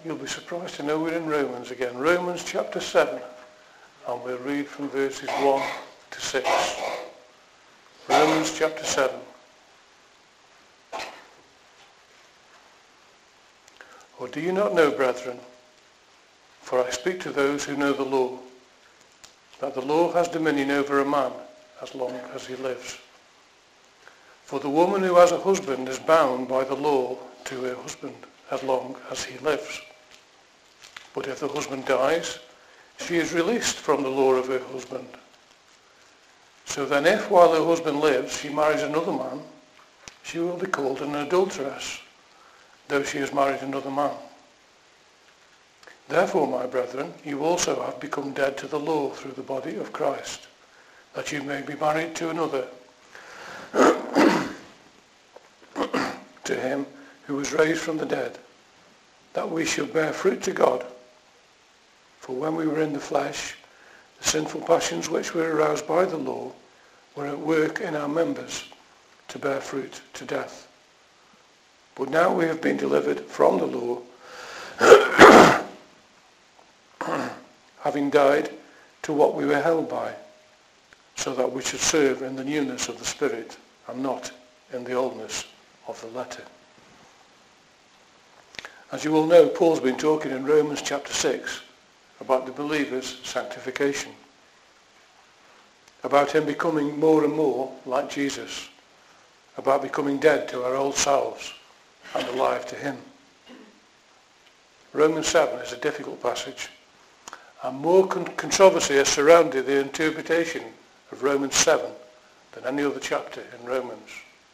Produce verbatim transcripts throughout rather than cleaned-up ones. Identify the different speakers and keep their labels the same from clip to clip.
Speaker 1: You'll be surprised to know we're in Romans again. Romans chapter seven. And we'll read from verses one to six. Romans chapter seven. Or do you not know, brethren, for I speak to those who know the law, that the law has dominion over a man as long as he lives. For the woman who has a husband is bound by the law to her husband as long as he lives. But if the husband dies, she is released from the law of her husband. So then if while her husband lives she marries another man, she will be called an adulteress, though she has married another man. Therefore, my brethren, you also have become dead to the law through the body of Christ, that you may be married to another, to him who was raised from the dead, that we should bear fruit to God. For when we were in the flesh, the sinful passions which were aroused by the law were at work in our members to bear fruit to death. But now we have been delivered from the law, having died to what we were held by, so that we should serve in the newness of the Spirit and not in the oldness of the letter. As you all know, Paul's been talking in Romans chapter six about the believer's sanctification, about him becoming more and more like Jesus, about becoming dead to our old selves and alive to him. Romans seven is a difficult passage, and more con- controversy has surrounded the interpretation of Romans seven than any other chapter in Romans.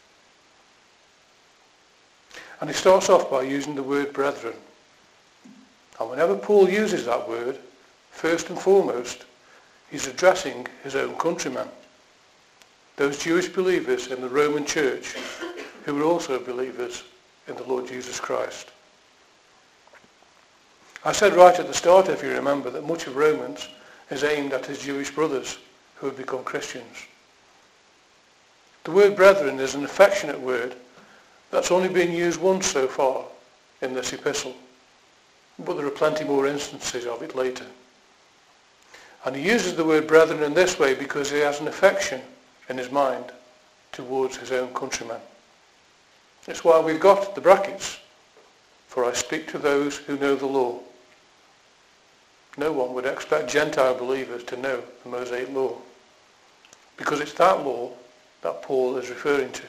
Speaker 1: And he starts off by using the word brethren. And whenever Paul uses that word, first and foremost, he's addressing his own countrymen, those Jewish believers in the Roman church who were also believers in the Lord Jesus Christ. I said right at the start, if you remember, that much of Romans is aimed at his Jewish brothers who have become Christians. The word brethren is an affectionate word that's only been used once so far in this epistle, but there are plenty more instances of it later. And he uses the word brethren in this way because he has an affection in his mind towards his own countrymen. It's why we've got the brackets, for I speak to those who know the law. No one would expect Gentile believers to know the Mosaic law, because it's that law that Paul is referring to.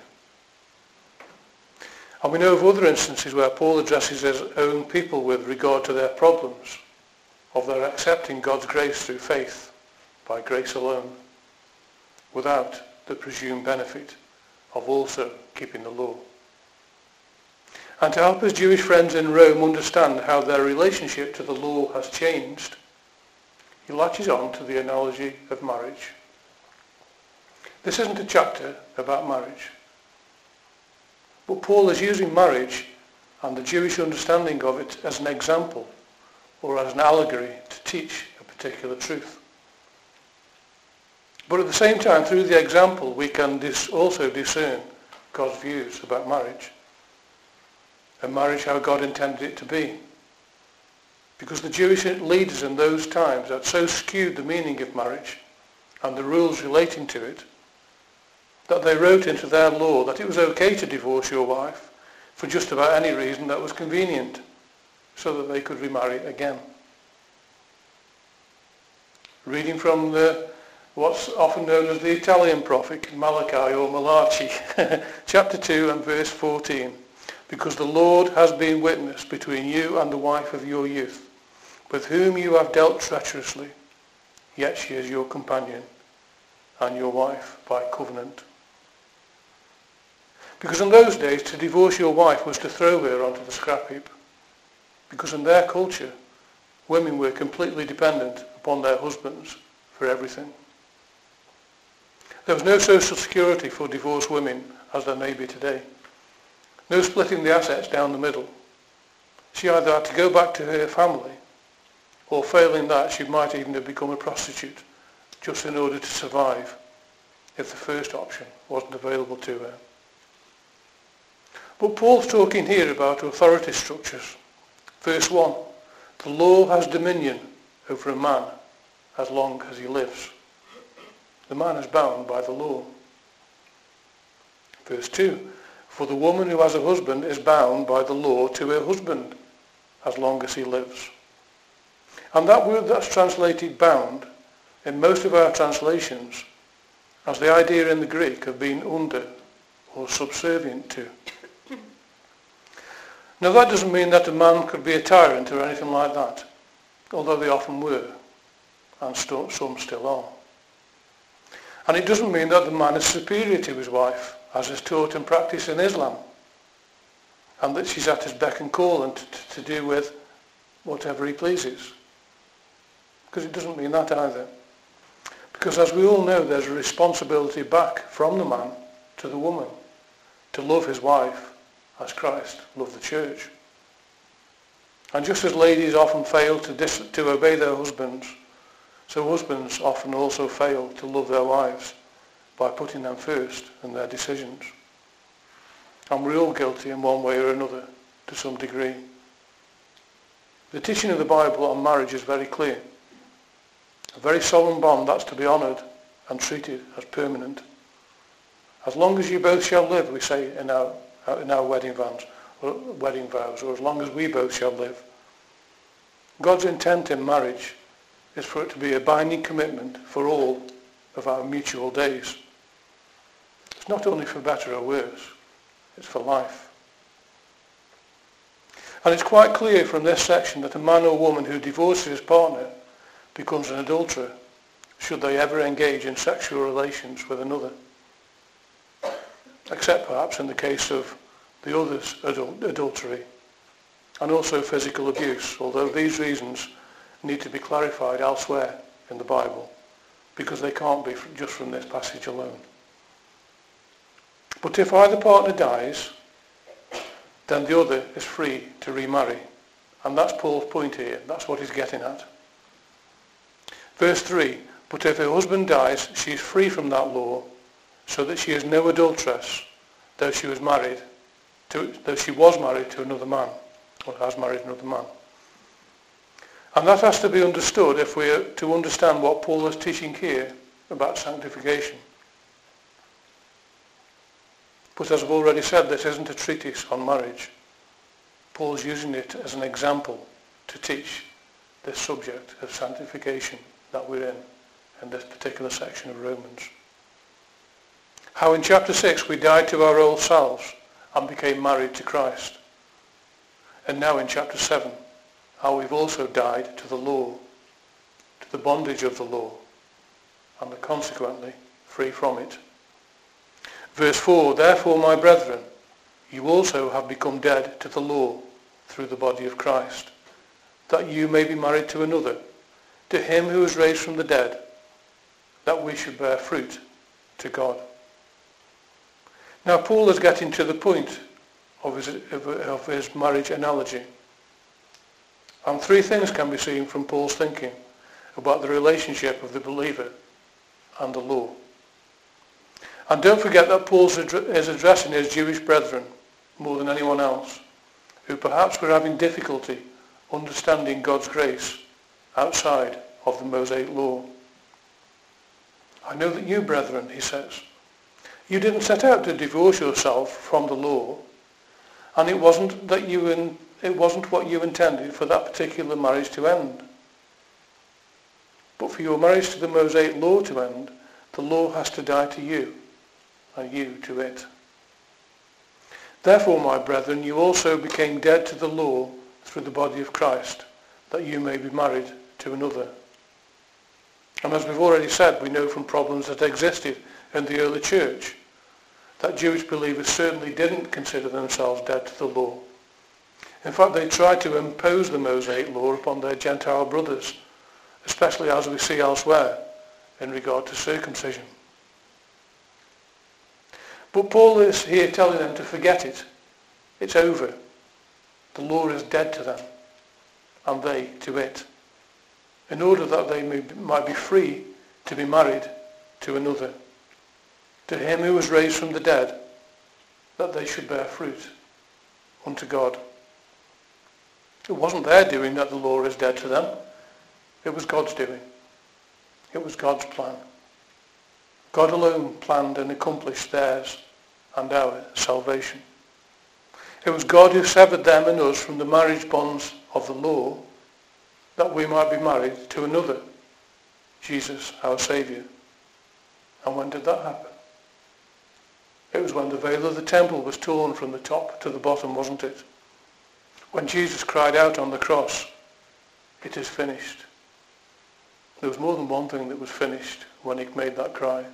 Speaker 1: And we know of other instances where Paul addresses his own people with regard to their problems, of their accepting God's grace through faith, by grace alone, without the presumed benefit of also keeping the law. And to help his Jewish friends in Rome understand how their relationship to the law has changed, he latches on to the analogy of marriage. This isn't a chapter about marriage, but Paul is using marriage and the Jewish understanding of it as an example or as an allegory to teach a particular truth. But at the same time, through the example, we can dis- also discern God's views about marriage, and marriage how God intended it to be. Because the Jewish leaders in those times had so skewed the meaning of marriage and the rules relating to it, that they wrote into their law that it was okay to divorce your wife for just about any reason that was convenient, so that they could remarry again. Reading from the, what's often known as the Italian prophet, Malachi or Malachi, chapter two and verse fourteen. Because the Lord has been witness between you and the wife of your youth, with whom you have dealt treacherously, yet she is your companion and your wife by covenant. Because in those days, to divorce your wife was to throw her onto the scrap heap. Because in their culture, women were completely dependent upon their husbands for everything. There was no social security for divorced women as there may be today. No splitting the assets down the middle. She either had to go back to her family, or failing that, she might even have become a prostitute, just in order to survive, if the first option wasn't available to her. But Paul's talking here about authority structures. Verse one, The law has dominion over a man as long as he lives. The man is bound by the law. Verse two, for the woman who has a husband is bound by the law to her husband as long as he lives. And that word that's translated bound in most of our translations has the idea in the Greek of being under or subservient to. Now that doesn't mean that a man could be a tyrant or anything like that, although they often were, and st- some still are. And it doesn't mean that the man is superior to his wife, as is taught and practiced in Islam, and that she's at his beck and call and to, to do with whatever he pleases. Because it doesn't mean that either. Because as we all know, there's a responsibility back from the man to the woman to love his wife as Christ loved the church. And just as ladies often fail to, dis- to obey their husbands, so husbands often also fail to love their wives by putting them first in their decisions. And we're all guilty in one way or another to some degree. The teaching of the Bible on marriage is very clear. A very solemn bond that's to be honoured and treated as permanent. As long as you both shall live, we say in our in our wedding vows, or wedding vows, or as long as we both shall live. God's intent in marriage is for it to be a binding commitment for all of our mutual days. It's not only for better or worse, it's for life. And it's quite clear from this section that a man or woman who divorces his partner becomes an adulterer, should they ever engage in sexual relations with another. Except perhaps in the case of the other's adul- adultery and also physical abuse, although these reasons need to be clarified elsewhere in the Bible because they can't be just from this passage alone. But if either partner dies, then the other is free to remarry. And that's Paul's point here. That's what he's getting at. Verse three, but if her husband dies, she is free from that law, so that she is no adulteress, though she was married to, though she was married to another man, or has married another man. And that has to be understood if we are to understand what Paul is teaching here about sanctification. But as I've already said, this isn't a treatise on marriage. Paul's using it as an example to teach this subject of sanctification that we're in, in this particular section of Romans. How in chapter six we died to our old selves and became married to Christ. And now in chapter seven, how we've also died to the law, to the bondage of the law, and are consequently free from it. Verse four, therefore, my brethren, you also have become dead to the law through the body of Christ, that you may be married to another, to him who was raised from the dead, that we should bear fruit to God. Now Paul is getting to the point of his, of his marriage analogy. And three things can be seen from Paul's thinking about the relationship of the believer and the law. And don't forget that Paul is addressing his Jewish brethren more than anyone else, who perhaps were having difficulty understanding God's grace outside of the Mosaic law. I know that you, brethren, he says, you didn't set out to divorce yourself from the law, and it wasn't that you in, it wasn't what you intended for that particular marriage to end. But for your marriage to the Mosaic law to end, the law has to die to you, and you to it. Therefore, my brethren, you also became dead to the law through the body of Christ, that you may be married to another. And as we've already said, we know from problems that existed in the early church that Jewish believers certainly didn't consider themselves dead to the law. In fact, they tried to impose the Mosaic law upon their Gentile brothers, especially as we see elsewhere in regard to circumcision. But Paul is here telling them to forget it. It's over. The law is dead to them, and they to it, in order that they may, might be free to be married to another, to him who was raised from the dead, that they should bear fruit unto God. It wasn't their doing that the law is dead to them. It was God's doing. It was God's plan. God alone planned and accomplished theirs and our salvation. It was God who severed them and us from the marriage bonds of the law that we might be married to another, Jesus, our Saviour. And when did that happen? It was when the veil of the temple was torn from the top to the bottom, wasn't it? When Jesus cried out on the cross, "It is finished." There was more than one thing that was finished when he made that cry.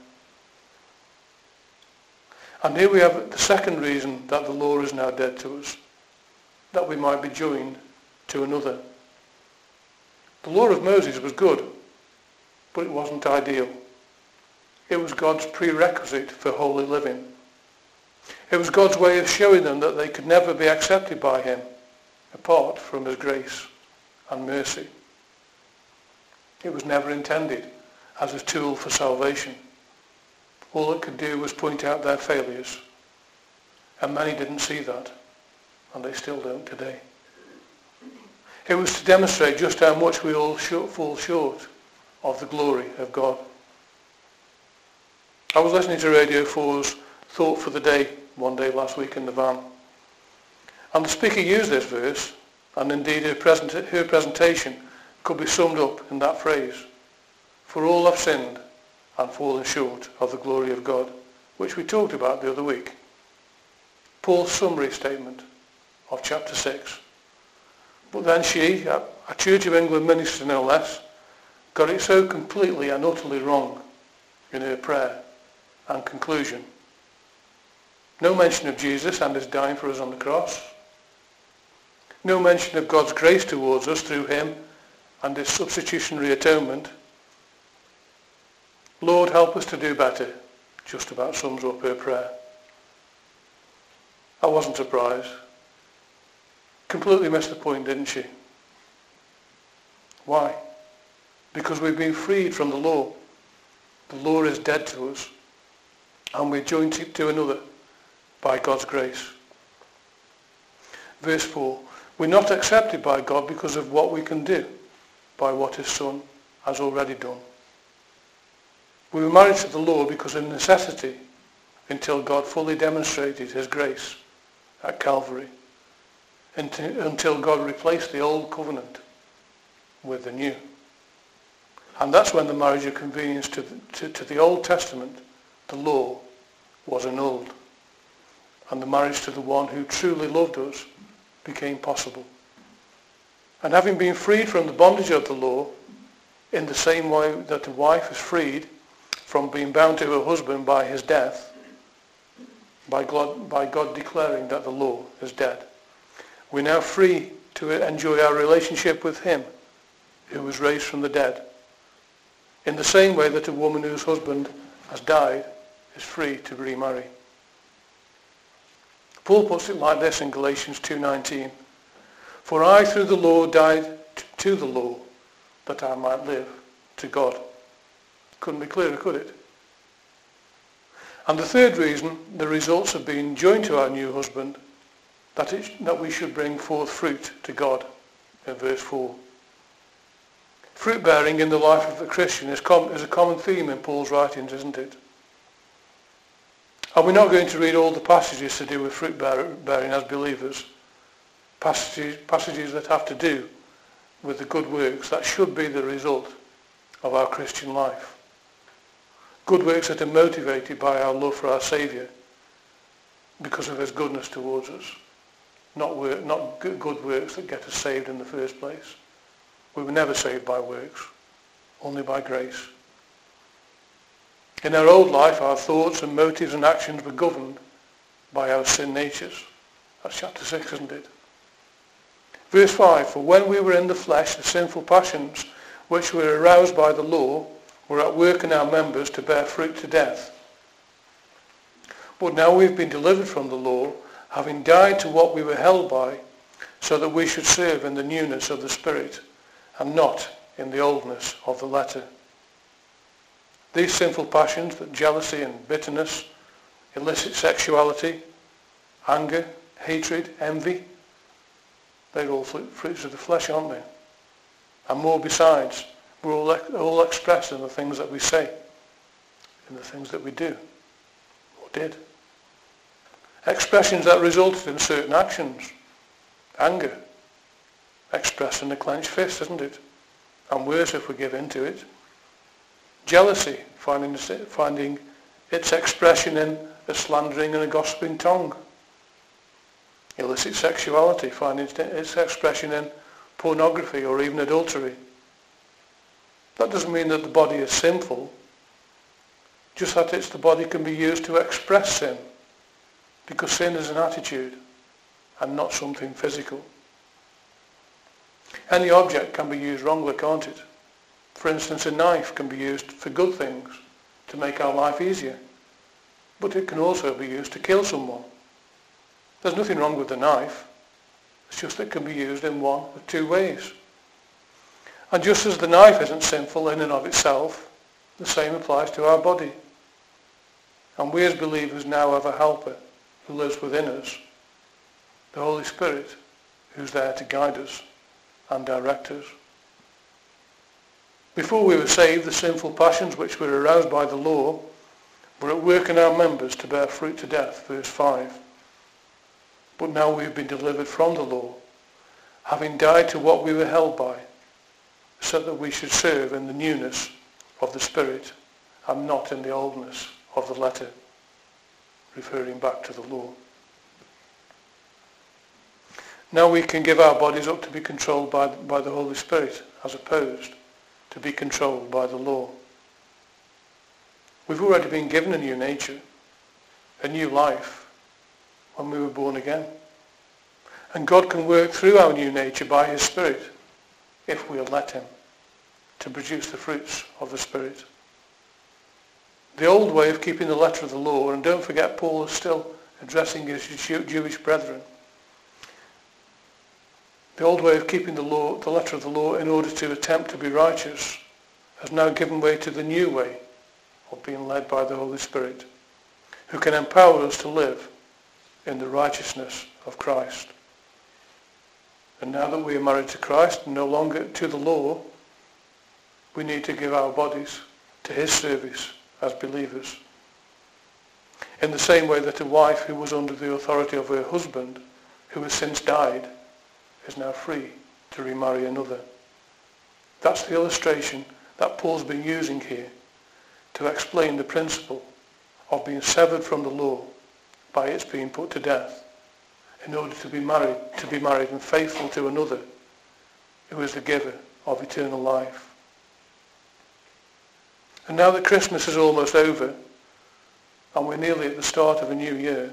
Speaker 1: And here we have the second reason that the law is now dead to us, that we might be joined to another. The law of Moses was good, but it wasn't ideal. It was God's prerequisite for holy living. It was God's way of showing them that they could never be accepted by him apart from his grace and mercy. It was never intended as a tool for salvation. All it could do was point out their failures. And many didn't see that, and they still don't today. It was to demonstrate just how much we all fall short of the glory of God. I was listening to Radio four's Thought for the Day one day last week in the van. And the speaker used this verse, and indeed her, present, her presentation could be summed up in that phrase: "For all have sinned and fallen short of the glory of God," which we talked about the other week. Paul's summary statement of chapter six. But then she, a Church of England minister no less, got it so completely and utterly wrong in her prayer and conclusion. No mention of Jesus and his dying for us on the cross. No mention of God's grace towards us through him and his substitutionary atonement. "Lord, help us to do better," just about sums up her prayer. I wasn't surprised. Completely missed the point, didn't she? Why? Because we've been freed from the law. The law is dead to us, and we're joined to another by God's grace. Verse four, we're not accepted by God because of what we can do, by what his Son has already done. We were married to the law because of necessity, until God fully demonstrated his grace at Calvary, until God replaced the old covenant with the new. And that's when the marriage of convenience to the, to, to the Old Testament, the law, was annulled. And the marriage to the one who truly loved us became possible. And having been freed from the bondage of the law, in the same way that a wife is freed from being bound to her husband by his death, by God, by God declaring that the law is dead, we're now free to enjoy our relationship with him who was raised from the dead, in the same way that a woman whose husband has died is free to remarry. Paul puts it like this in Galatians two nineteen. "For I through the law died to the law, that I might live to God." Couldn't be clearer, could it? And the third reason, the results of being joined to our new husband, that, it, that we should bring forth fruit to God, in verse four. Fruit bearing in the life of the Christian is, com- is a common theme in Paul's writings, isn't it? And we're not going to read all the passages to do with fruit bearing as believers. Passages, passages that have to do with the good works that should be the result of our Christian life. Good works that are motivated by our love for our Saviour because of his goodness towards us. Not, work, not good works that get us saved in the first place. We were never saved by works, only by grace. In our old life, our thoughts and motives and actions were governed by our sin natures. That's chapter six, isn't it? Verse five, "For when we were in the flesh, the sinful passions which were aroused by the law were at work in our members to bear fruit to death. But now we've been delivered from the law, having died to what we were held by, so that we should serve in the newness of the Spirit, and not in the oldness of the letter. These sinful passions, that jealousy and bitterness, illicit sexuality, anger, hatred, envy, They're all fruits of the flesh, aren't they? And more besides. We're all, all expressed in the things that we say, in the things that we do, or did. Expressions that resulted in certain actions. Anger, expressed in a clenched fist, isn't it? And worse if we give in to it. Jealousy, finding, finding its expression in a slandering and a gossiping tongue. Illicit sexuality, finding its expression in pornography or even adultery. That doesn't mean that the body is sinful, just that it's the body can be used to express sin, because sin is an attitude and not something physical. Any object can be used wrongly, can't it? For instance, a knife can be used for good things, to make our life easier, but it can also be used to kill someone. There's nothing wrong with the knife, it's just that it can be used in one of two ways. And just as the knife isn't sinful in and of itself, the same applies to our body. And we as believers now have a helper who lives within us, the Holy Spirit, who's there to guide us and direct us. Before we were saved, the sinful passions which were aroused by the law were at work in our members to bear fruit to death, verse five. But now we have been delivered from the law, having died to what we were held by, so that we should serve in the newness of the Spirit and not in the oldness of the letter, referring back to the law. Now we can give our bodies up to be controlled by, by the Holy Spirit, as opposed to be controlled by the law. We've already been given a new nature, a new life, when we were born again. And God can work through our new nature by his Spirit, if we'll let him, to produce the fruits of the Spirit. The old way of keeping the letter of the law, and don't forget Paul is still addressing his Jewish brethren, the old way of keeping the law, the letter of the law in order to attempt to be righteous, has now given way to the new way of being led by the Holy Spirit, who can empower us to live in the righteousness of Christ. And now that we are married to Christ and no longer to the law, we need to give our bodies to his service as believers. In the same way that a wife who was under the authority of her husband, who has since died, is now free to remarry another. That's the illustration that Paul's been using here to explain the principle of being severed from the law by its being put to death, in order to be married, to be married and faithful to another who is the giver of eternal life. And now that Christmas is almost over, and we're nearly at the start of a new year,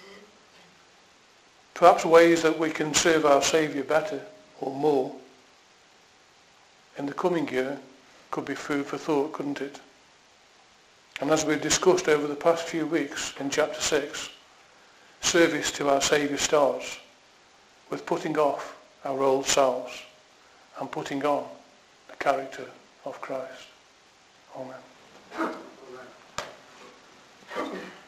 Speaker 1: perhaps ways that we can serve our Saviour better or more in the coming year could be food for thought, couldn't it? And as we've discussed over the past few weeks in chapter six, service to our Saviour starts with putting off our old selves and putting on the character of Christ. Amen. Amen.